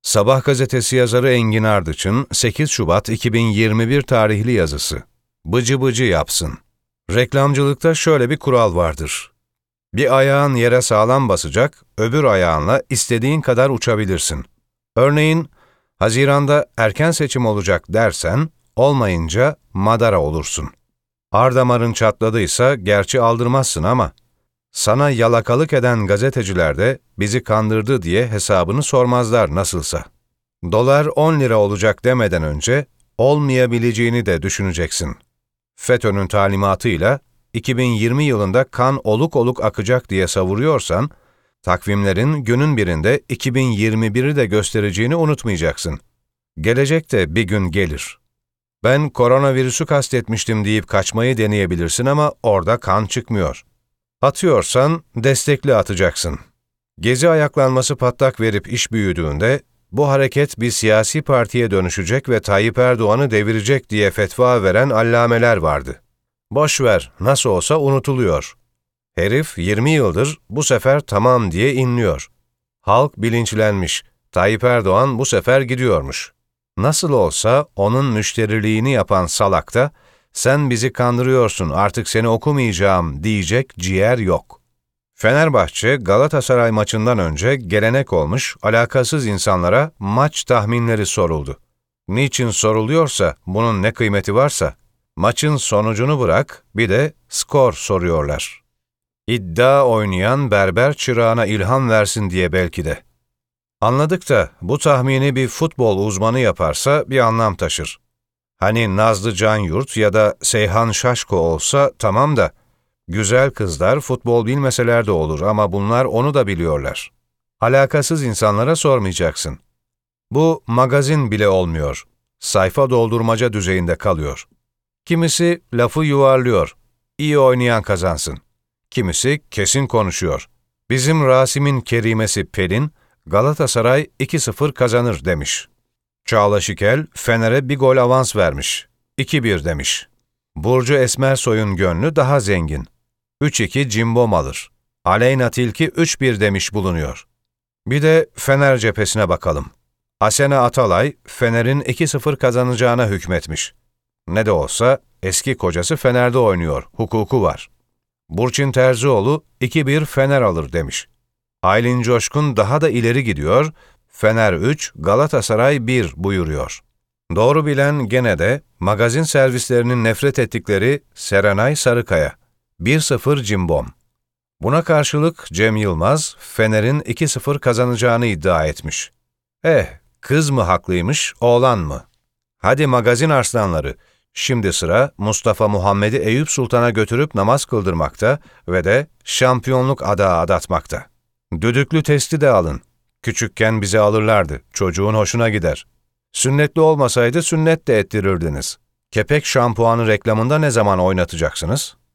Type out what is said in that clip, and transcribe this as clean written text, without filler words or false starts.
Sabah gazetesi yazarı Engin Ardıç'ın 8 Şubat 2021 tarihli yazısı. Bıcı bıcı yapsın. Reklamcılıkta şöyle bir kural vardır. Bir ayağın yere sağlam basacak, öbür ayağınla istediğin kadar uçabilirsin. Örneğin, Haziran'da erken seçim olacak dersen, olmayınca madara olursun. Ardamarın çatladıysa gerçi aldırmazsın ama, sana yalakalık eden gazeteciler de bizi kandırdı diye hesabını sormazlar nasılsa. Dolar 10 lira olacak demeden önce olmayabileceğini de düşüneceksin. FETÖ'nün talimatıyla 2020 yılında kan oluk oluk akacak diye savuruyorsan, takvimlerin günün birinde 2021'i de göstereceğini unutmayacaksın. Gelecekte bir gün gelir. Ben koronavirüsü kastetmiştim deyip kaçmayı deneyebilirsin ama orada kan çıkmıyor. Atıyorsan destekli atacaksın. Gezi ayaklanması patlak verip iş büyüdüğünde, bu hareket bir siyasi partiye dönüşecek ve Tayyip Erdoğan'ı devirecek diye fetva veren allameler vardı. Boş ver, nasıl olsa unutuluyor. Herif 20 yıldır bu sefer tamam diye inliyor. Halk bilinçlenmiş, Tayyip Erdoğan bu sefer gidiyormuş. Nasıl olsa onun müşteriliğini yapan salak da, sen bizi kandırıyorsun artık seni okumayacağım diyecek ciğer yok. Fenerbahçe, Galatasaray maçından önce gelenek olmuş, alakasız insanlara maç tahminleri soruldu. Niçin soruluyorsa, bunun ne kıymeti varsa, maçın sonucunu bırak, bir de skor soruyorlar. İddia oynayan berber çırağına ilham versin diye belki de. Anladık da bu tahmini bir futbol uzmanı yaparsa bir anlam taşır. Hani Nazlı Canyurt ya da Seyhan Şaşko olsa tamam da, güzel kızlar futbol bilmeseler de olur ama bunlar onu da biliyorlar. Alakasız insanlara sormayacaksın. Bu magazin bile olmuyor. Sayfa doldurmaca düzeyinde kalıyor. Kimisi lafı yuvarlıyor. İyi oynayan kazansın. Kimisi kesin konuşuyor. Bizim Rasim'in kerimesi Pelin, Galatasaray 2-0 kazanır demiş. Çağla Şikel, Fener'e bir gol avans vermiş. 2-1 demiş. Burcu Esmersoy'un gönlü daha zengin. 3-2 cimbom alır. Aleyna Tilki 3-1 demiş bulunuyor. Bir de Fener cephesine bakalım. Asena Atalay, Fener'in 2-0 kazanacağına hükmetmiş. Ne de olsa eski kocası Fener'de oynuyor, hukuku var. Burçin Terzioğlu 2-1 Fener alır demiş. Aylin Coşkun daha da ileri gidiyor, Fener 3, Galatasaray 1 buyuruyor. Doğru bilen gene de magazin servislerinin nefret ettikleri Serenay Sarıkaya. 1-0 cimbom. Buna karşılık Cem Yılmaz, Fener'in 2-0 kazanacağını iddia etmiş. Kız mı haklıymış, oğlan mı? Hadi magazin arslanları, şimdi sıra Mustafa Muhammed'i Eyüp Sultan'a götürüp namaz kıldırmakta ve de şampiyonluk adağı adatmakta. Düdüklü testi de alın. Küçükken bizi alırlardı, çocuğun hoşuna gider. Sünnetli olmasaydı sünnet de ettirirdiniz. Kepek şampuanı reklamında ne zaman oynatacaksınız?